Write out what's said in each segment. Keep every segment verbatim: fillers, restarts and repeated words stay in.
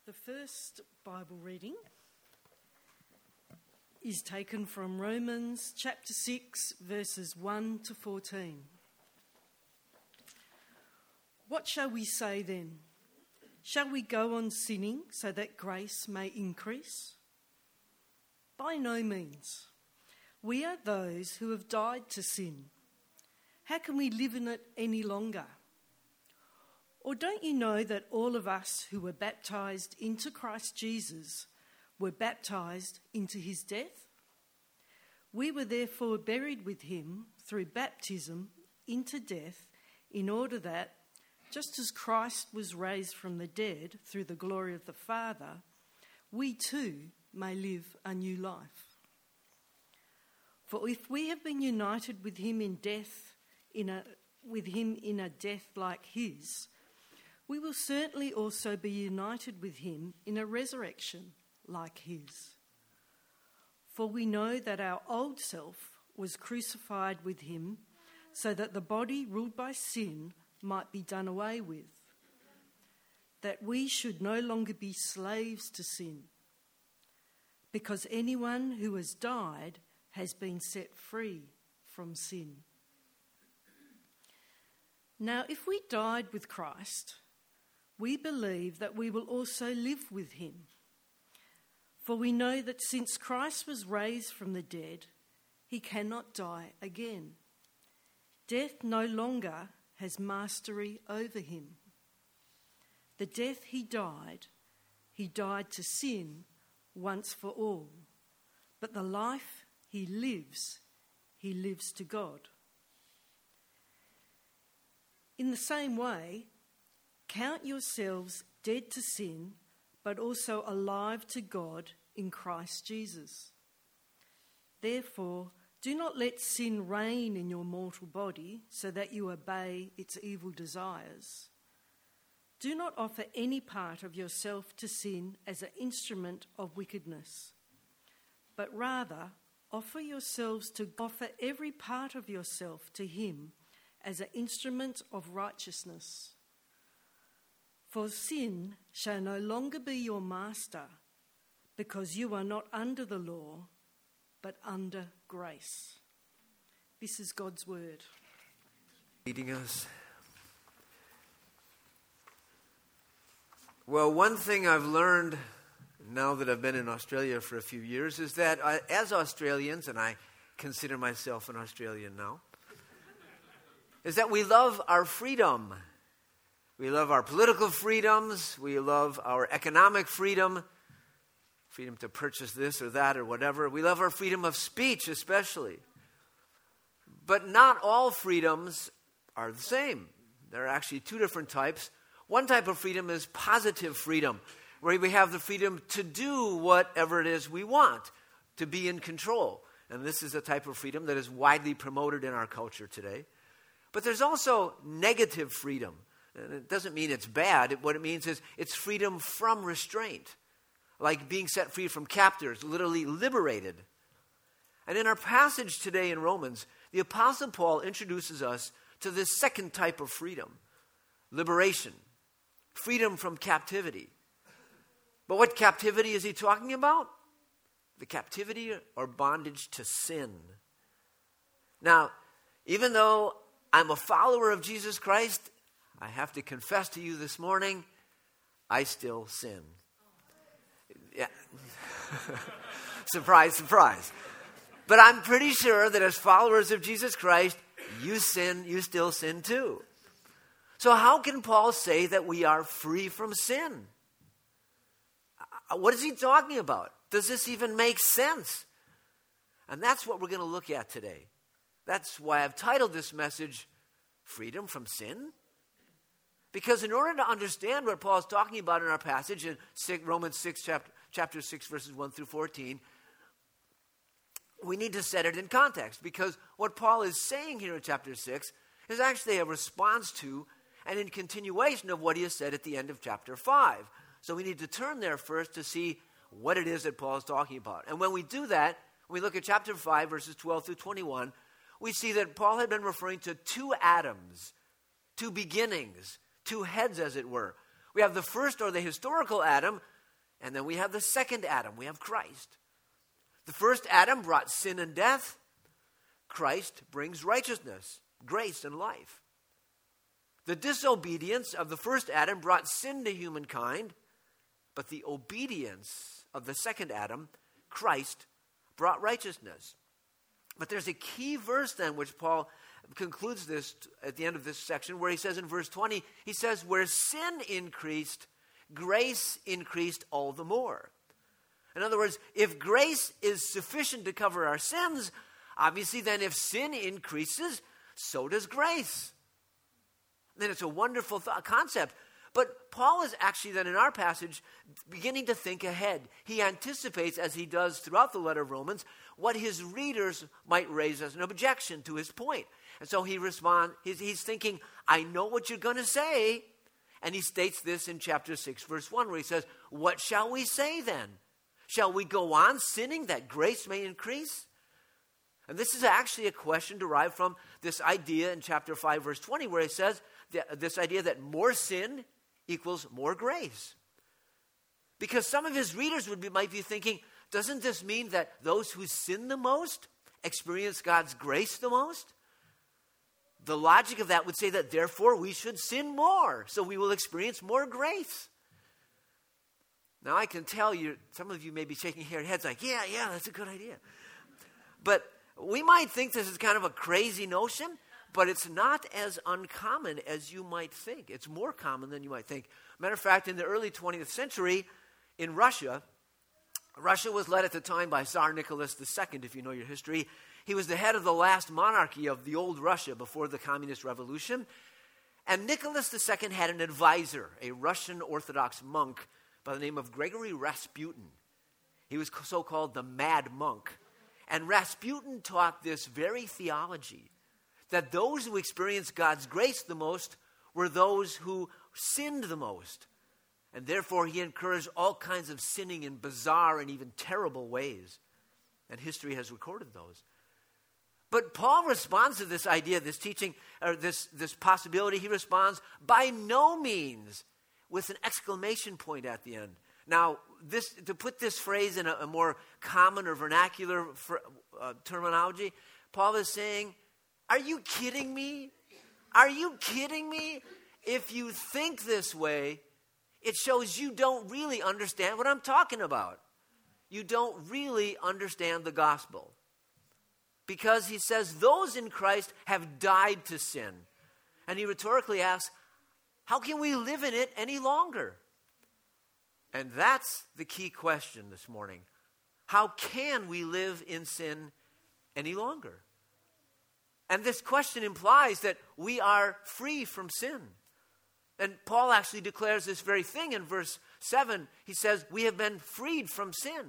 The first Bible reading is taken from Romans chapter six, verses one to fourteen. What shall we say then? Shall we go on sinning so that grace may increase? By no means. We are those who have died to sin. How can we live in it any longer? Or don't you know that all of us who were baptised into Christ Jesus were baptised into his death? We were therefore buried with him through baptism into death, in order that, just as Christ was raised from the dead through the glory of the Father, we too may live a new life. For if we have been united with him in death, in a, with him in a death like his, we will certainly also be united with him in a resurrection like his. For we know that our old self was crucified with him, so that the body ruled by sin might be done away with, that we should no longer be slaves to sin, because anyone who has died has been set free from sin. Now, if we died with Christ, we believe that we will also live with him. For we know that since Christ was raised from the dead, he cannot die again. Death no longer has mastery over him. The death he died, he died to sin once for all. But the life he lives, he lives to God. In the same way, count yourselves dead to sin, but also alive to God in Christ Jesus. Therefore, do not let sin reign in your mortal body so that you obey its evil desires. Do not offer any part of yourself to sin as an instrument of wickedness, but rather offer yourselves to offer every part of yourself to him as an instrument of righteousness. For sin shall no longer be your master, because you are not under the law, but under grace. This is God's word. Leading us. Well, one thing I've learned now that I've been in Australia for a few years is that I, as Australians, and I consider myself an Australian now, is that we love our freedom. We love our political freedoms. We love our economic freedom, freedom to purchase this or that or whatever. We love our freedom of speech especially. But not all freedoms are the same. There are actually two different types. One type of freedom is positive freedom, where we have the freedom to do whatever it is we want, to be in control. And this is a type of freedom that is widely promoted in our culture today. But there's also negative freedom. And it doesn't mean it's bad. What it means is it's freedom from restraint, like being set free from captors, literally liberated. And in our passage today in Romans, the Apostle Paul introduces us to this second type of freedom, liberation, freedom from captivity. But what captivity is he talking about? The captivity or bondage to sin. Now, even though I'm a follower of Jesus Christ, I have to confess to you this morning, I still sin. Yeah. Surprise, surprise. But I'm pretty sure that as followers of Jesus Christ, you sin, you still sin too. So how can Paul say that we are free from sin? What is he talking about? Does this even make sense? And that's what we're going to look at today. That's why I've titled this message, Freedom from Sin. Because in order to understand what Paul is talking about in our passage in Romans six, chapter, chapter six, verses one through fourteen, we need to set it in context. Because what Paul is saying here in chapter six is actually a response to and in continuation of what he has said at the end of chapter five. So we need to turn there first to see what it is that Paul is talking about. And when we do that, when we look at chapter five, verses twelve through twenty-one, we see that Paul had been referring to two Adams, two beginnings, two heads, as it were. We have the first, or the historical Adam, And then we have the second Adam. We have Christ. The first Adam brought sin and death. Christ brings righteousness, grace, and life. The disobedience of the first Adam brought sin to humankind, but the obedience of the second Adam, Christ, brought righteousness. But there's a key verse then which Paul concludes this at the end of this section, where he says in verse twenty, he says, where sin increased, grace increased all the more. In other words, if grace is sufficient to cover our sins, obviously then if sin increases, so does grace. Then it's a wonderful th- concept. But Paul is actually then in our passage beginning to think ahead. He anticipates, as he does throughout the letter of Romans, what his readers might raise as an objection to his point. And so he responds, he's, he's thinking, I know what you're going to say. And he states this in chapter six, verse one, where he says, what shall we say then? Shall we go on sinning that grace may increase? And this is actually a question derived from this idea in chapter five, verse twenty, where he says that, this idea that more sin equals more grace. Because some of his readers would be, might be thinking, doesn't this mean that those who sin the most experience God's grace the most? The logic of that would say that therefore we should sin more, so we will experience more grace. Now I can tell you, some of you may be shaking your heads like, yeah, yeah, that's a good idea. But we might think this is kind of a crazy notion, but it's not as uncommon as you might think. It's more common than you might think. Matter of fact, in the early twentieth century, in Russia, Russia was led at the time by Tsar Nicholas the Second, if you know your history. He was the head of the last monarchy of the old Russia before the Communist Revolution. And Nicholas the Second had an advisor, a Russian Orthodox monk by the name of Gregory Rasputin. He was so-called the Mad Monk. And Rasputin taught this very theology, that those who experienced God's grace the most were those who sinned the most. And therefore he encouraged all kinds of sinning in bizarre and even terrible ways. And history has recorded those. But Paul responds to this idea, this teaching, or this, this possibility. He responds, by no means, with an exclamation point at the end. Now, this, to put this phrase in a, a more common or vernacular for, uh, terminology, Paul is saying, are you kidding me? Are you kidding me? If you think this way, it shows you don't really understand what I'm talking about. You don't really understand the gospel. Because he says those in Christ have died to sin. And he rhetorically asks, how can we live in it any longer? And that's the key question this morning. How can we live in sin any longer? And this question implies that we are free from sin. And Paul actually declares this very thing in verse seven. He says, we have been freed from sin.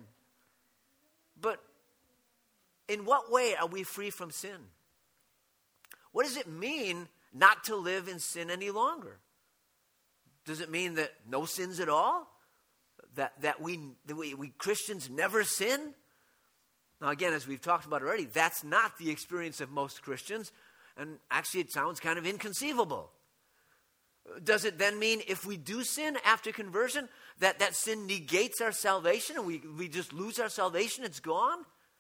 But in what way are we free from sin? What does it mean not to live in sin any longer? Does it mean that no sins at all? That, that, we, that we, we Christians never sin? Now again, as we've talked about already, that's not the experience of most Christians. And actually it sounds kind of inconceivable. Does it then mean if we do sin after conversion, that that sin negates our salvation and we, we just lose our salvation, it's gone?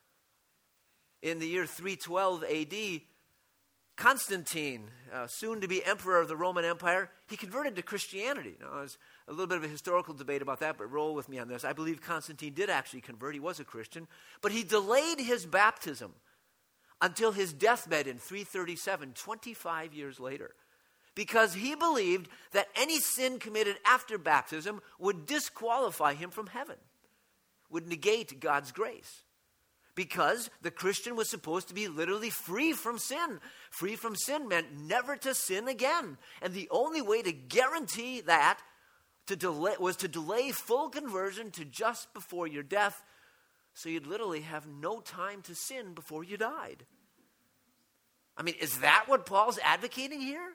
In the year three twelve A D, Constantine, uh, soon to be emperor of the Roman Empire, he converted to Christianity. Now, there's a little bit of a historical debate about that, but roll with me on this. I believe Constantine did actually convert. He was a Christian. But he delayed his baptism until his deathbed in three thirty-seven, twenty-five years later, because he believed that any sin committed after baptism would disqualify him from heaven, would negate God's grace. Because the Christian was supposed to be literally free from sin. Free from sin meant never to sin again. And the only way to guarantee that to delay, was to delay full conversion to just before your death, so you'd literally have no time to sin before you died. I mean, is that what Paul's advocating here?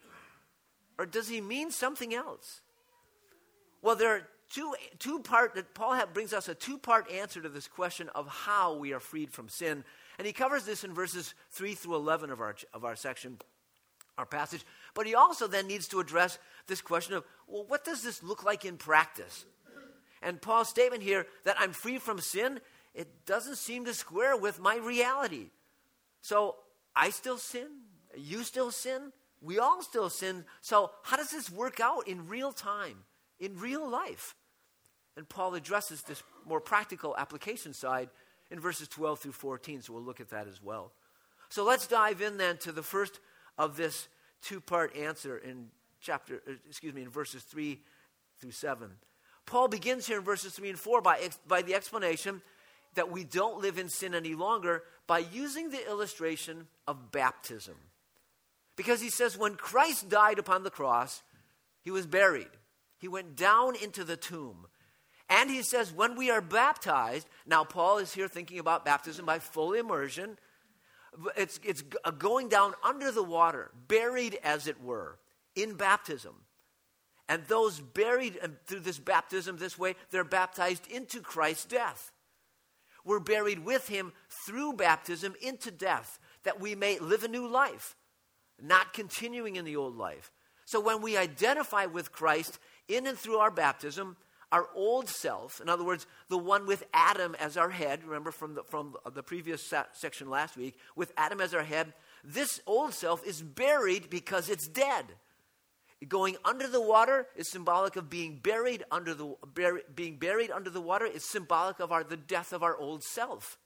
Or does he mean something else? Well, there are Two, two part that Paul brings us a two-part answer to this question of how we are freed from sin. And he covers this in verses three through eleven of our, of our section, our passage. But he also then needs to address this question of, well, what does this look like in practice? And Paul's statement here that I'm free from sin, it doesn't seem to square with my reality. So I still sin. You still sin. We all still sin. So how does this work out in real time, in real life? And Paul addresses this more practical application side in verses twelve through fourteen. So we'll look at that as well. So let's dive in then to the first of this two-part answer in chapter, excuse me, in verses three through seven. Paul begins here in verses three and four by, by the explanation that we don't live in sin any longer by using the illustration of baptism. Because he says when Christ died upon the cross, he was buried. He went down into the tomb. And he says when we are baptized, now Paul is here thinking about baptism by full immersion. It's, it's going down under the water, buried as it were, in baptism. And those buried through this baptism this way, they're baptized into Christ's death. We're buried with him through baptism into death, that we may live a new life, not continuing in the old life. So when we identify with Christ in and through our baptism, our old self, in other words, the one with Adam as our head, remember from the, from the previous sa- section last week, with Adam as our head, this old self is buried because it's dead. Going under the water is symbolic of being buried under the bur- being buried under the water is symbolic of our the death of our old self.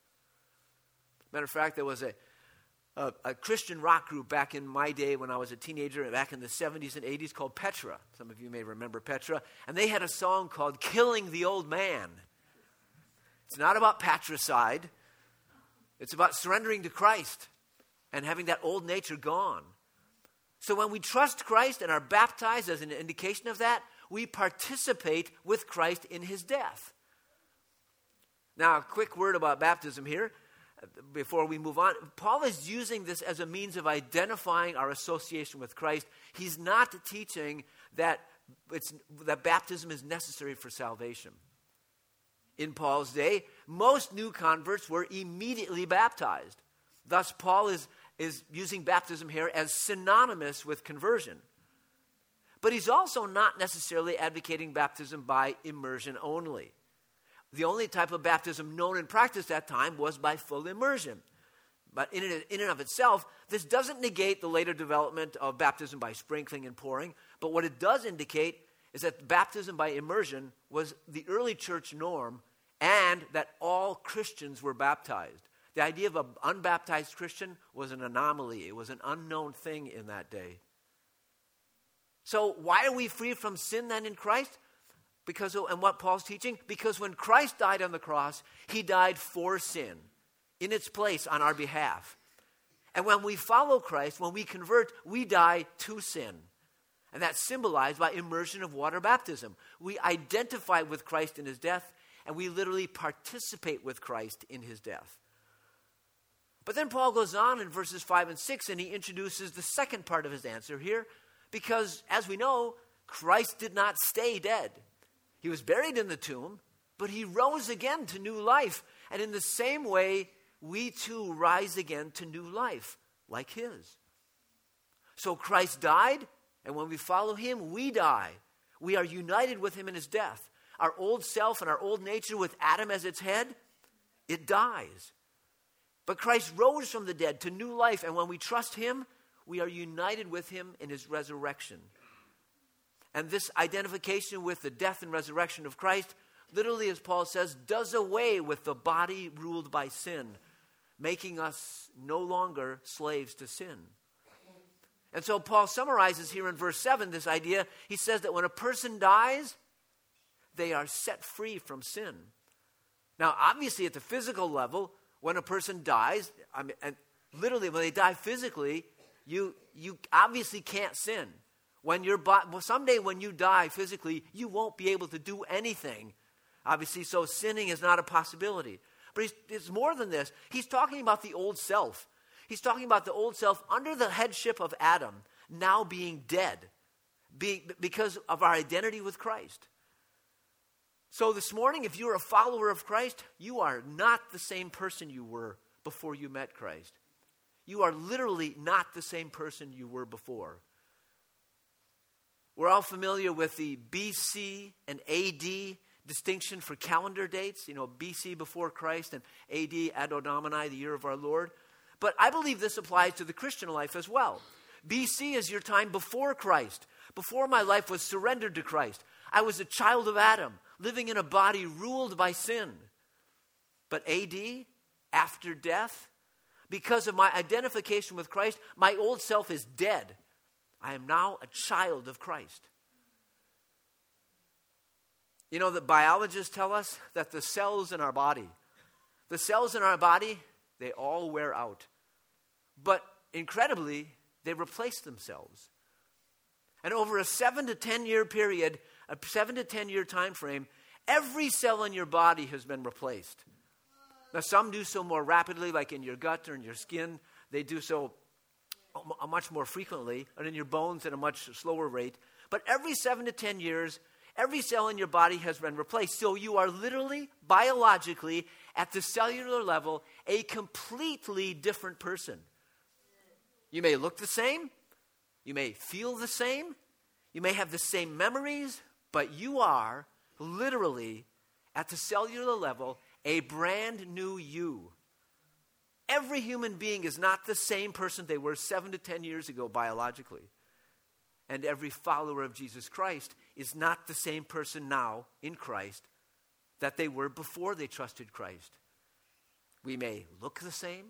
Matter of fact, there was a, a a Christian rock group back in my day when I was a teenager, back in the seventies and eighties, called Petra. Some of you may remember Petra, and they had a song called "Killing the Old Man." It's not about patricide; it's about surrendering to Christ and having that old nature gone. So when we trust Christ and are baptized as an indication of that, we participate with Christ in his death. Now, a quick word about baptism here before we move on. Paul is using this as a means of identifying our association with Christ. He's not teaching that, it's, that baptism is necessary for salvation. In Paul's day, most new converts were immediately baptized. Thus, Paul is is using baptism here as synonymous with conversion. But he's also not necessarily advocating baptism by immersion only. The only type of baptism known and practiced at that time was by full immersion. But in, it, in and of itself, this doesn't negate the later development of baptism by sprinkling and pouring. But what it does indicate is that baptism by immersion was the early church norm, and that all Christians were baptized. The idea of an unbaptized Christian was an anomaly. It was an unknown thing in that day. So why are we free from sin then in Christ? Because of, and what Paul's teaching? Because when Christ died on the cross, he died for sin, in its place on our behalf. And when we follow Christ, when we convert, we die to sin. And that's symbolized by immersion of water baptism. We identify with Christ in his death, and we literally participate with Christ in his death. But then Paul goes on in verses five and six, and he introduces the second part of his answer here, because, as we know, Christ did not stay dead. He was buried in the tomb, but he rose again to new life. And in the same way, we too rise again to new life, like his. So Christ died, and when we follow him, we die. We are united with him in his death. Our old self and our old nature with Adam as its head, it dies. But Christ rose from the dead to new life, and when we trust him, we are united with him in his resurrection. And this identification with the death and resurrection of Christ, literally, as Paul says, does away with the body ruled by sin, making us no longer slaves to sin. And so Paul summarizes here in verse seven this idea. He says that when a person dies, they are set free from sin. Now, obviously, at the physical level, when a person dies, I mean, and literally when they die physically, you you obviously can't sin. When your bo- well, someday when you die physically, you won't be able to do anything. Obviously, so sinning is not a possibility. But he's, it's more than this. He's talking about the old self. He's talking about the old self under the headship of Adam, now being dead, being, because of our identity with Christ. So this morning, if you're a follower of Christ, you are not the same person you were before you met Christ. You are literally not the same person you were before. We're all familiar with the B C and A D distinction for calendar dates, you know, B C before Christ and A D, Anno Domini, the year of our Lord. But I believe this applies to the Christian life as well. B C is your time before Christ, before my life was surrendered to Christ. I was a child of Adam, living in a body ruled by sin. But A D, after death, because of my identification with Christ, my old self is dead. I am now a child of Christ. You know, the biologists tell us that the cells in our body, the cells in our body, they all wear out. But incredibly, they replace themselves. And over a seven to ten year period, a seven to ten year time frame, every cell in your body has been replaced. Now, some do so more rapidly, like in your gut or in your skin. They do so much more frequently, and in your bones at a much slower rate. But every seven to ten years, every cell in your body has been replaced. So you are literally, biologically, at the cellular level, a completely different person. You may look the same. You may feel the same. You may have the same memories. But you are literally, at the cellular level, a brand new you. Every human being is not the same person they were seven to ten years ago biologically. And every follower of Jesus Christ is not the same person now in Christ that they were before they trusted Christ. We may look the same,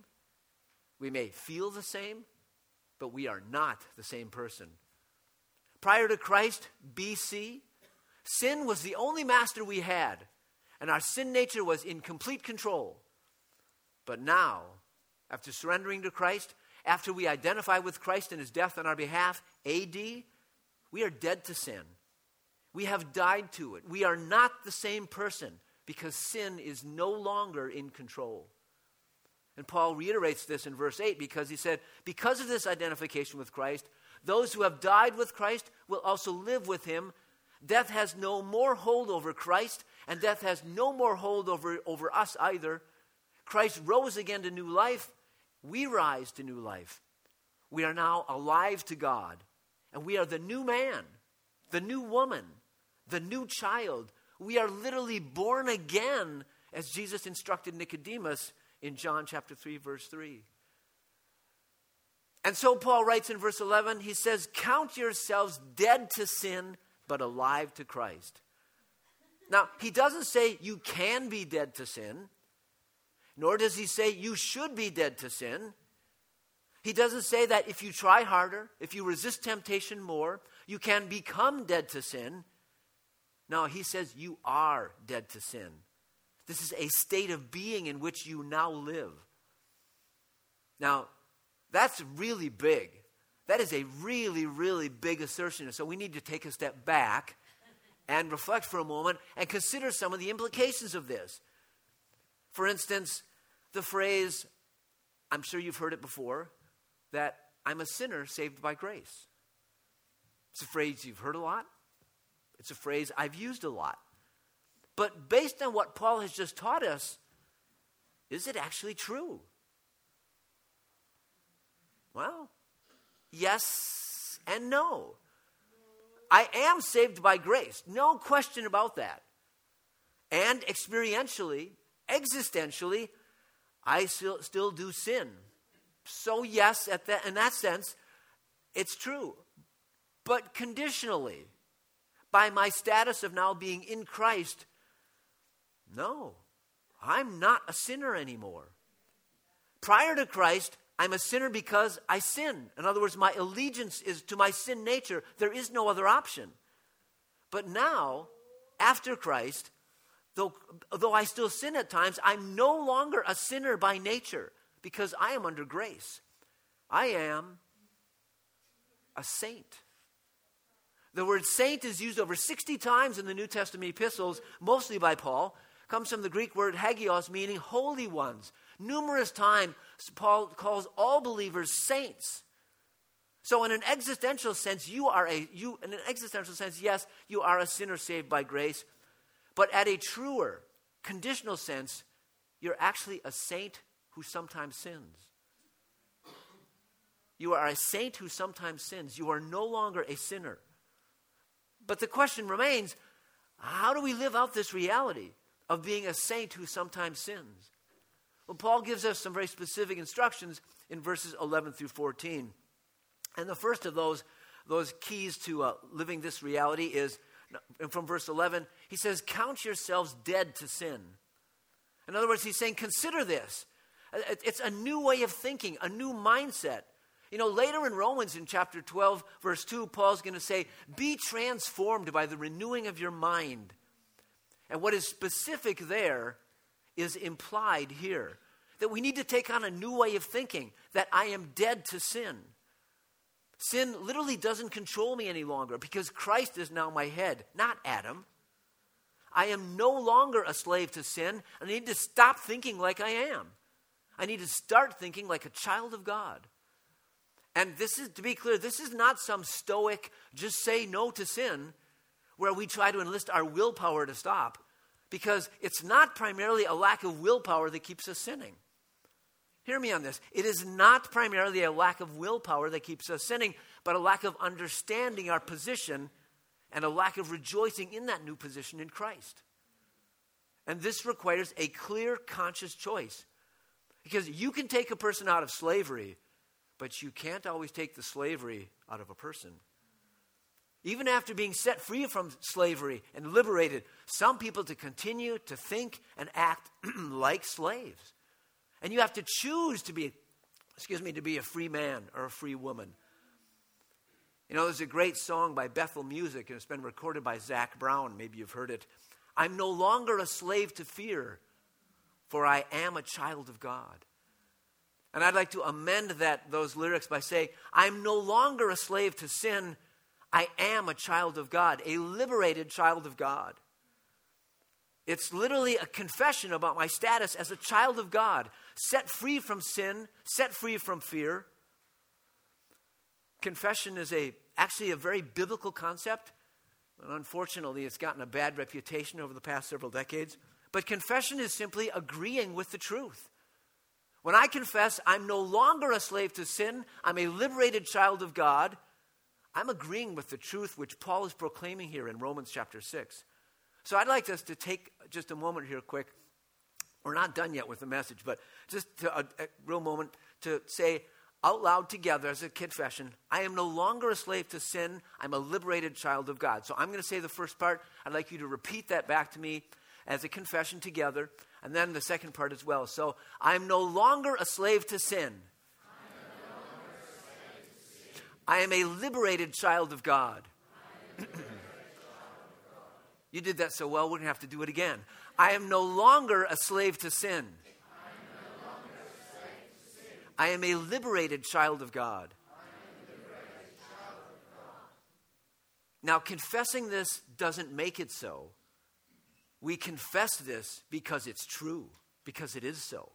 we may feel the same, but we are not the same person. Prior to Christ, B C, sin was the only master we had, and our sin nature was in complete control. But now, after surrendering to Christ, after we identify with Christ and his death on our behalf, A D, we are dead to sin. We have died to it. We are not the same person because sin is no longer in control. And Paul reiterates this in verse eight because he said, because of this identification with Christ, those who have died with Christ will also live with him. Death has no more hold over Christ, and death has no more hold over, over us either. Christ rose again to new life. We rise to new life. We are now alive to God. And we are the new man, the new woman, the new child. We are literally born again, as Jesus instructed Nicodemus in John chapter three, verse three. And so Paul writes in verse eleven, he says, count yourselves dead to sin, but alive to Christ. Now, he doesn't say you can be dead to sin, nor does he say you should be dead to sin. He doesn't say that if you try harder, if you resist temptation more, you can become dead to sin. No, he says you are dead to sin. This is a state of being in which you now live. Now, that's really big. That is a really, really big assertion. So we need to take a step back and reflect for a moment and consider some of the implications of this. For instance, the phrase, I'm sure you've heard it before, that I'm a sinner saved by grace. It's a phrase you've heard a lot. It's a phrase I've used a lot. But based on what Paul has just taught us, is it actually true? Well, yes and no. I am saved by grace. No question about that. And experientially, existentially, I still, still do sin. So yes, at that, in that sense, it's true. But conditionally, by my status of now being in Christ, no, I'm not a sinner anymore. Prior to Christ, I'm a sinner because I sin. In other words, my allegiance is to my sin nature. There is no other option. But now, after Christ, though, though I still sin at times, I'm no longer a sinner by nature because I am under grace. I am a saint. The word saint is used over sixty times in the New Testament epistles, mostly by Paul. It comes from the Greek word hagios, meaning holy ones. Numerous times, Paul calls all believers saints. So in an existential sense, you are a, you, in an existential sense, yes, you are a sinner saved by grace. But at a truer, conditional sense, you're actually a saint who sometimes sins. You are a saint who sometimes sins. You are no longer a sinner. But the question remains, How do we live out this reality of being a saint who sometimes sins? Well, Paul gives us some very specific instructions in verses eleven through fourteen. And the first of those, those keys to uh, living this reality is, from verse eleven, he says, count yourselves dead to sin. In other words, he's saying, consider this. It's a new way of thinking, a new mindset. You know, later in Romans in chapter twelve, verse two, Paul's going to say, be transformed by the renewing of your mind. And what is specific there is implied here. That we need to take on a new way of thinking, that I am dead to sin. Sin literally doesn't control me any longer because Christ is now my head, not Adam. I am no longer a slave to sin. I need to stop thinking like I am. I need to start thinking like a child of God. And this is, to be clear, this is not some stoic, just say no to sin, where we try to enlist our willpower to stop, because it's not primarily a lack of willpower that keeps us sinning. Hear me on this. It is not primarily a lack of willpower that keeps us sinning, but a lack of understanding our position and a lack of rejoicing in that new position in Christ. And this requires a clear, conscious choice. Because you can take a person out of slavery, but you can't always take the slavery out of a person. Even after being set free from slavery and liberated, some people to continue to think and act like slaves. And you have to choose to be, excuse me, to be a free man or a free woman. You know, there's a great song by Bethel Music, and it's been recorded by Zach Brown. Maybe you've heard it. I'm no longer a slave to fear, for I am a child of God. And I'd like to amend that those lyrics by saying, I'm no longer a slave to sin. I am a child of God, a liberated child of God. It's literally a confession about my status as a child of God, set free from sin, set free from fear. Confession is a actually a very biblical concept. And unfortunately, it's gotten a bad reputation over the past several decades. But confession is simply agreeing with the truth. When I confess I'm no longer a slave to sin, I'm a liberated child of God, I'm agreeing with the truth which Paul is proclaiming here in Romans chapter six. So I'd like us to take just a moment here quick. We're not done yet with the message, but just to, a, a real moment to say out loud together as a confession, I am no longer a slave to sin, I'm a liberated child of God. So I'm going to say the first part. I'd like you to repeat that back to me as a confession together, and then the second part as well. So, I'm no longer a slave to sin. I am a liberated child of God. You did that so well, we wouldn't have to do it again. I am no longer a slave to sin. I am a liberated child of God. Now, confessing this doesn't make it so. We confess this because it's true, because it is so.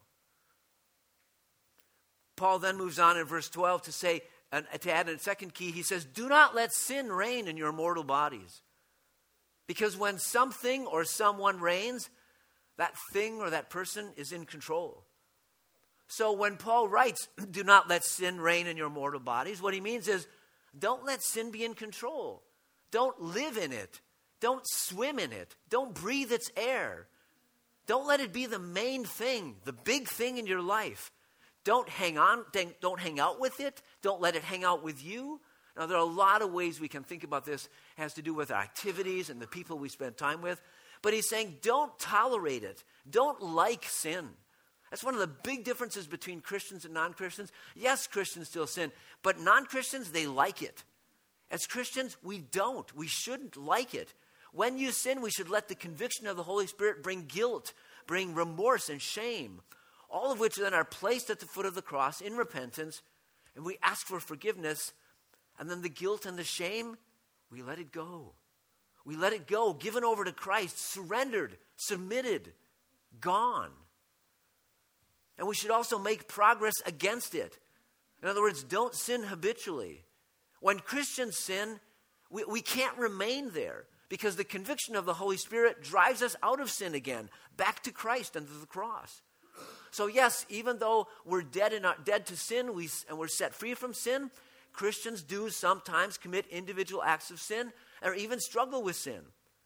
Paul then moves on in verse twelve to say, and to add a second key, he says, do not let sin reign in your mortal bodies. Because when something or someone reigns, that thing or that person is in control. So when Paul writes, do not let sin reign in your mortal bodies, what he means is, don't let sin be in control. Don't live in it. Don't swim in it. Don't breathe its air. Don't let it be the main thing, the big thing in your life. Don't hang on, don't hang out with it. Don't let it hang out with you. Now, there are a lot of ways we can think about this. It has to do with our activities and the people we spend time with. But he's saying, don't tolerate it. Don't like sin. That's one of the big differences between Christians and non-Christians. Yes, Christians still sin, but non-Christians, they like it. As Christians, we don't. We shouldn't like it. When you sin, we should let the conviction of the Holy Spirit bring guilt, bring remorse and shame, all of which then are placed at the foot of the cross in repentance, and we ask for forgiveness, and then the guilt and the shame, we let it go. We let it go, given over to Christ, surrendered, submitted, gone. And we should also make progress against it. In other words, don't sin habitually. When Christians sin, we, we can't remain there, because the conviction of the Holy Spirit drives us out of sin again, back to Christ and to the cross. So yes, even though we're dead and not dead to sin, we, and we're set free from sin, Christians do sometimes commit individual acts of sin or even struggle with sin.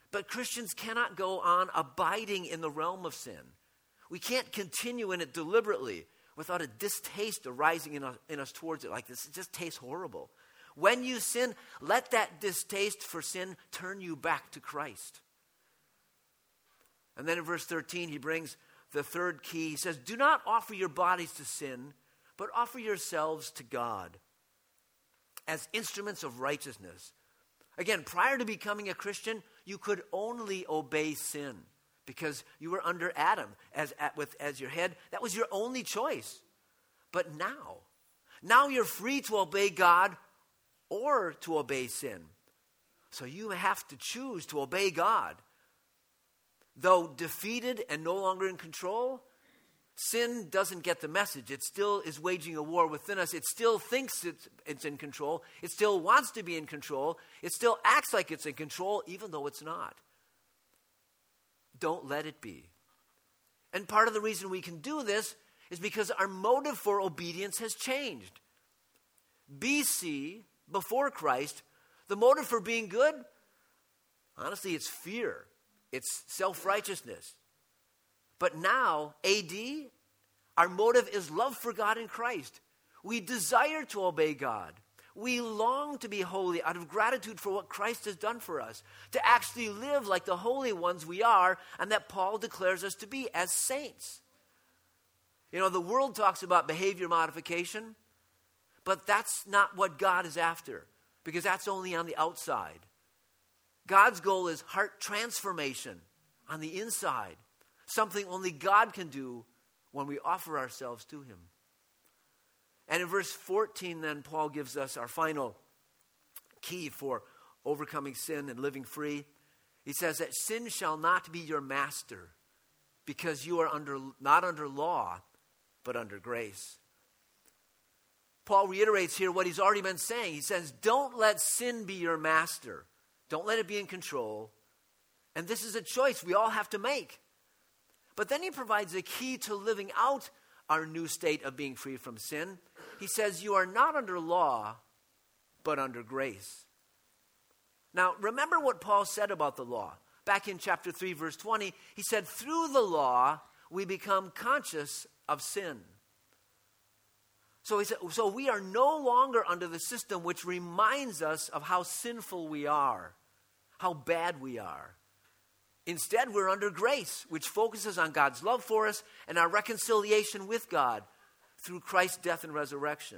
But Christians cannot go on abiding in the realm of sin. We can't continue in it deliberately without a distaste arising in us, in us towards it like this. It just tastes horrible. When you sin, let that distaste for sin turn you back to Christ. And then in verse thirteen, he brings the third key. He says, do not offer your bodies to sin, but offer yourselves to God as instruments of righteousness. Again, prior to becoming a Christian, you could only obey sin because you were under Adam as, with, as your head. That was your only choice. But now, now you're free to obey God or to obey sin. So you have to choose to obey God. Though defeated and no longer in control, sin doesn't get the message. It still is waging a war within us. It still thinks it's, it's in control. It still wants to be in control. It still acts like it's in control, even though it's not. Don't let it be. And part of the reason we can do this is because our motive for obedience has changed. B C, before Christ, the motive for being good, honestly, it's fear. It's self-righteousness. But now, A D, our motive is love for God in Christ. We desire to obey God. We long to be holy out of gratitude for what Christ has done for us, to actually live like the holy ones we are and that Paul declares us to be as saints. You know, the world talks about behavior modification, but that's not what God is after, because that's only on the outside. God's goal is heart transformation on the inside, something only God can do when we offer ourselves to him. And in verse fourteen, then, Paul gives us our final key for overcoming sin and living free. He says that sin shall not be your master, because you are under not under law, but under grace. Paul reiterates here what he's already been saying. He says, don't let sin be your master. Don't let it be in control. And this is a choice we all have to make. But then he provides a key to living out our new state of being free from sin. He says, you are not under law, but under grace. Now, remember what Paul said about the law. Back in chapter three, verse twenty, he said, through the law, we become conscious of sin. So he said, so we are no longer under the system which reminds us of how sinful we are, how bad we are. Instead, we're under grace, which focuses on God's love for us and our reconciliation with God through Christ's death and resurrection.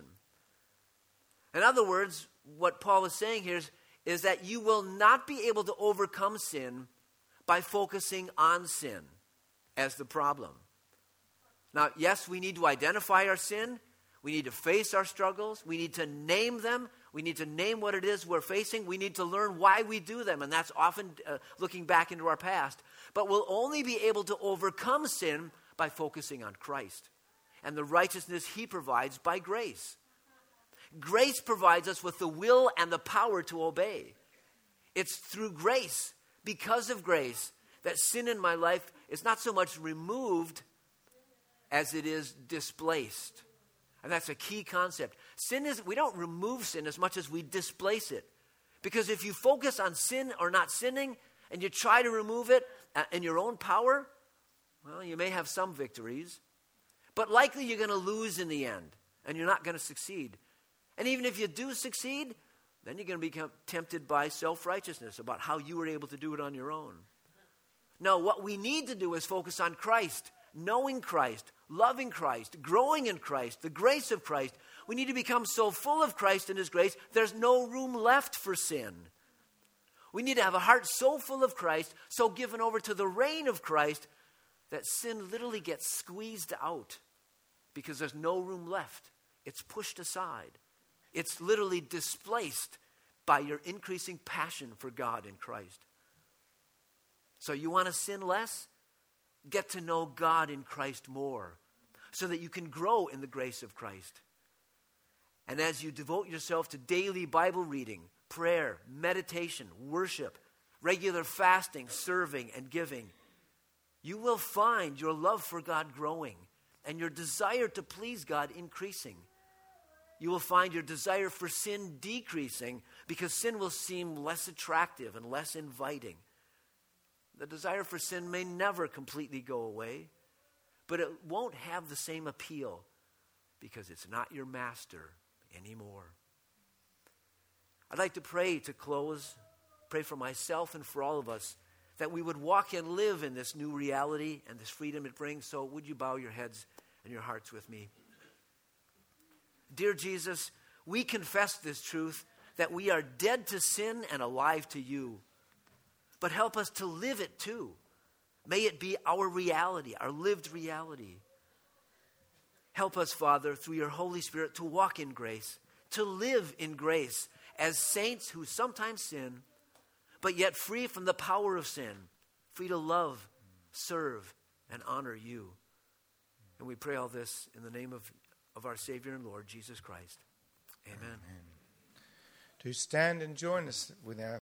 In other words, what Paul is saying here is, is that you will not be able to overcome sin by focusing on sin as the problem. Now, yes, we need to identify our sin. We need to face our struggles. We need to name them. We need to name what it is we're facing. We need to learn why we do them, and that's often uh, looking back into our past. But we'll only be able to overcome sin by focusing on Christ and the righteousness he provides by grace. Grace provides us with the will and the power to obey. It's through grace, because of grace, that sin in my life is not so much removed as it is displaced. And that's a key concept. Sin is, we don't remove sin as much as we displace it. Because if you focus on sin or not sinning, and you try to remove it in your own power, well, you may have some victories. But likely you're going to lose in the end, and you're not going to succeed. And even if you do succeed, then you're going to become tempted by self-righteousness about how you were able to do it on your own. No, what we need to do is focus on Christ, knowing Christ, loving Christ, growing in Christ, the grace of Christ. We need to become so full of Christ and his grace, there's no room left for sin. We need to have a heart so full of Christ, so given over to the reign of Christ, that sin literally gets squeezed out because there's no room left. It's pushed aside. It's literally displaced by your increasing passion for God in Christ. So you want to sin less? Get to know God in Christ more so that you can grow in the grace of Christ. And as you devote yourself to daily Bible reading, prayer, meditation, worship, regular fasting, serving, and giving, you will find your love for God growing and your desire to please God increasing. You will find your desire for sin decreasing because sin will seem less attractive and less inviting. The desire for sin may never completely go away, but it won't have the same appeal because it's not your master anymore. I'd like to pray to close, pray for myself and for all of us, that we would walk and live in this new reality and this freedom it brings. So would you bow your heads and your hearts with me? Dear Jesus, we confess this truth that we are dead to sin and alive to you. But help us to live it too. May it be our reality, our lived reality. Help us, Father, through your Holy Spirit to walk in grace, to live in grace as saints who sometimes sin, but yet free from the power of sin, free to love, serve, and honor you. And we pray all this in the name of, of our Savior and Lord, Jesus Christ. Amen. Amen. Do stand and join us with our